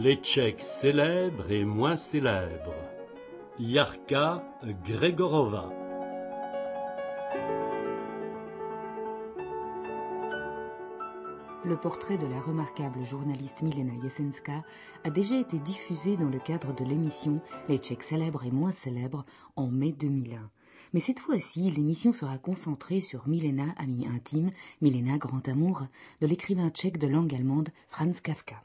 les Tchèques célèbres et moins célèbres. Jarka Gregorova. Le portrait de la remarquable journaliste Milena Jesenská a déjà été diffusé dans le cadre de l'émission Les Tchèques célèbres et moins célèbres en mai 2001. Mais cette fois-ci, l'émission sera concentrée sur Milena, amie intime, Milena, grand amour, de l'écrivain tchèque de langue allemande Franz Kafka.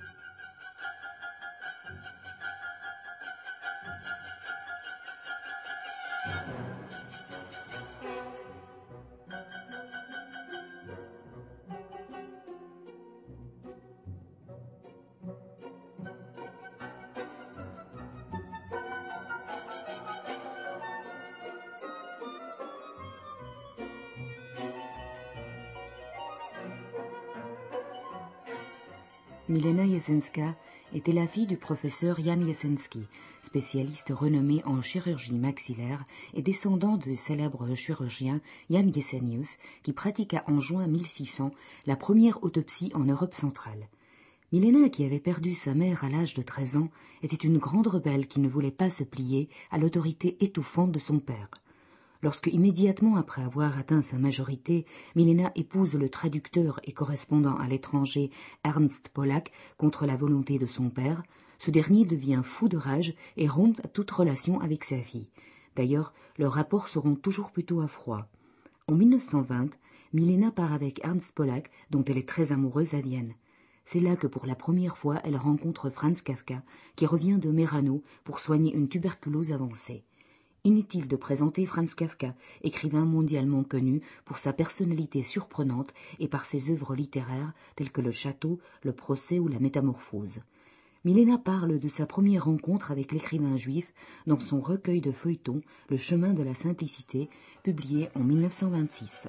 Milena Jesenská était la fille du professeur Jan Jesensky, spécialiste renommé en chirurgie maxillaire et descendant du célèbre chirurgien Jan Gesenius, qui pratiqua en juin 1600 la première autopsie en Europe centrale. Milena, qui avait perdu sa mère à l'âge de 13 ans, était une grande rebelle qui ne voulait pas se plier à l'autorité étouffante de son père. Lorsque, immédiatement après avoir atteint sa majorité, Milena épouse le traducteur et correspondant à l'étranger Ernst Pollack contre la volonté de son père, ce dernier devient fou de rage et rompt toute relation avec sa fille. D'ailleurs, leurs rapports seront toujours plutôt à froid. En 1920, Milena part avec Ernst Pollack, dont elle est très amoureuse, à Vienne. C'est là que pour la première fois elle rencontre Franz Kafka, qui revient de Merano pour soigner une tuberculose avancée. Inutile de présenter Franz Kafka, écrivain mondialement connu pour sa personnalité surprenante et par ses œuvres littéraires telles que Le Château, Le Procès ou La Métamorphose. Milena parle de sa première rencontre avec l'écrivain juif dans son recueil de feuilletons Le Chemin de la Simplicité, publié en 1926.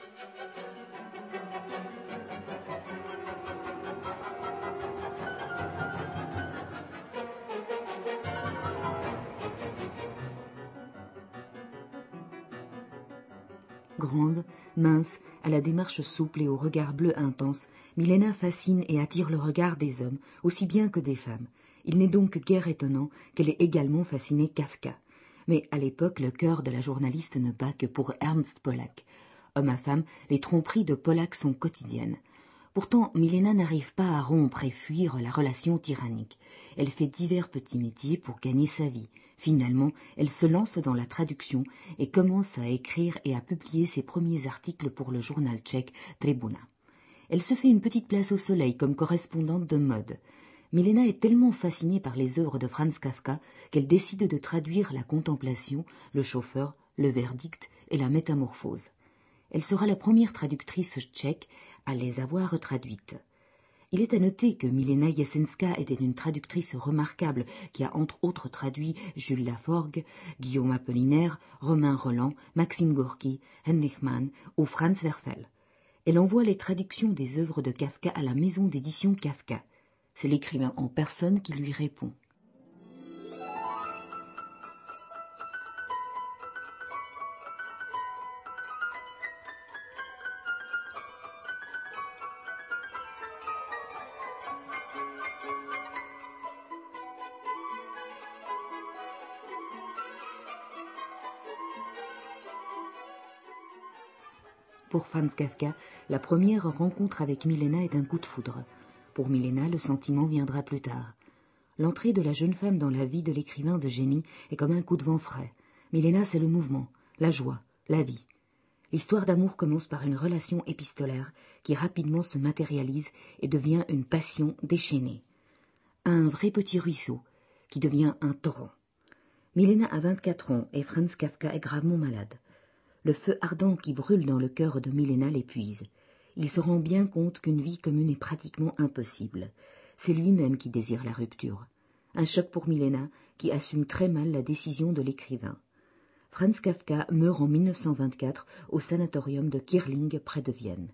Grande, mince, à la démarche souple et au regard bleu intense, Milena fascine et attire le regard des hommes, aussi bien que des femmes. Il n'est donc guère étonnant qu'elle ait également fasciné Kafka. Mais à l'époque, le cœur de la journaliste ne bat que pour Ernst Pollack. Homme à femme, les tromperies de Pollack sont quotidiennes. Pourtant, Milena n'arrive pas à rompre et fuir la relation tyrannique. Elle fait divers petits métiers pour gagner sa vie. Finalement, elle se lance dans la traduction et commence à écrire et à publier ses premiers articles pour le journal tchèque Tribuna. Elle se fait une petite place au soleil comme correspondante de mode. Milena est tellement fascinée par les œuvres de Franz Kafka qu'elle décide de traduire La Contemplation, Le Chauffeur, Le Verdict et La Métamorphose. Elle sera la première traductrice tchèque à les avoir traduites. Il est à noter que Milena Jesenská était une traductrice remarquable qui a entre autres traduit Jules Laforgue, Guillaume Apollinaire, Romain Rolland, Maxime Gorky, Heinrich Mann ou Franz Werfel. Elle envoie les traductions des œuvres de Kafka à la maison d'édition Kafka. C'est l'écrivain en personne qui lui répond. Pour Franz Kafka, la première rencontre avec Milena est un coup de foudre. Pour Milena, le sentiment viendra plus tard. L'entrée de la jeune femme dans la vie de l'écrivain de génie est comme un coup de vent frais. Milena, c'est le mouvement, la joie, la vie. L'histoire d'amour commence par une relation épistolaire qui rapidement se matérialise et devient une passion déchaînée. Un vrai petit ruisseau qui devient un torrent. Milena a 24 ans et Franz Kafka est gravement malade. Le feu ardent qui brûle dans le cœur de Milena l'épuise. Il se rend bien compte qu'une vie commune est pratiquement impossible. C'est lui-même qui désire la rupture. Un choc pour Milena, qui assume très mal la décision de l'écrivain. Franz Kafka meurt en 1924 au sanatorium de Kirling près de Vienne.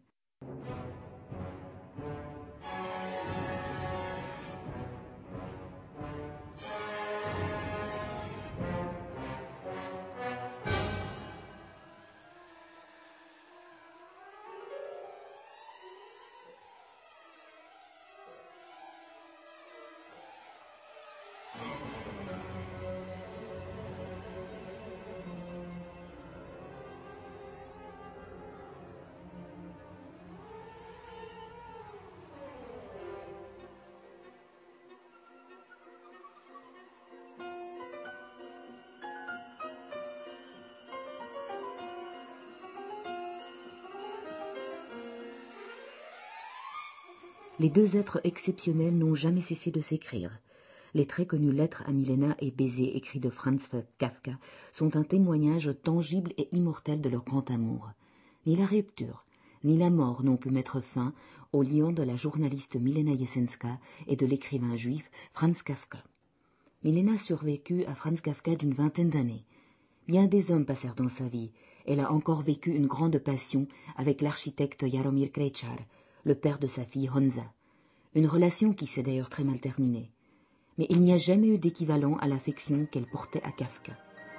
Les deux êtres exceptionnels n'ont jamais cessé de s'écrire. Les très connues lettres à Milena et baisers écrits de Franz Kafka sont un témoignage tangible et immortel de leur grand amour. Ni la rupture, ni la mort n'ont pu mettre fin au lien de la journaliste Milena Jessenska et de l'écrivain juif Franz Kafka. Milena survécut à Franz Kafka d'une vingtaine d'années. Bien des hommes passèrent dans sa vie. Elle a encore vécu une grande passion avec l'architecte Jaromír Krejčar, le père de sa fille Honza. Une relation qui s'est d'ailleurs très mal terminée. Mais il n'y a jamais eu d'équivalent à l'affection qu'elle portait à Kafka.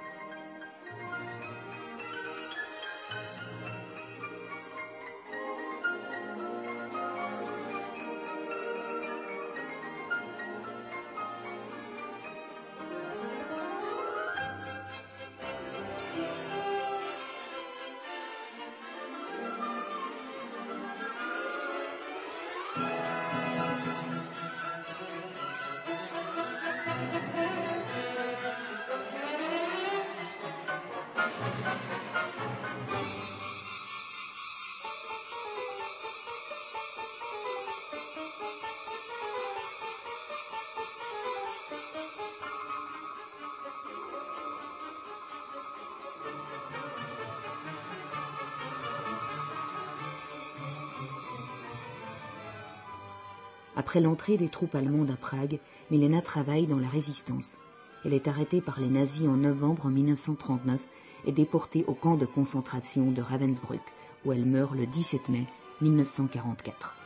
Après l'entrée des troupes allemandes à Prague, Milena travaille dans la résistance. Elle est arrêtée par les nazis en novembre 1939 et déportée au camp de concentration de Ravensbrück, où elle meurt le 17 mai 1944.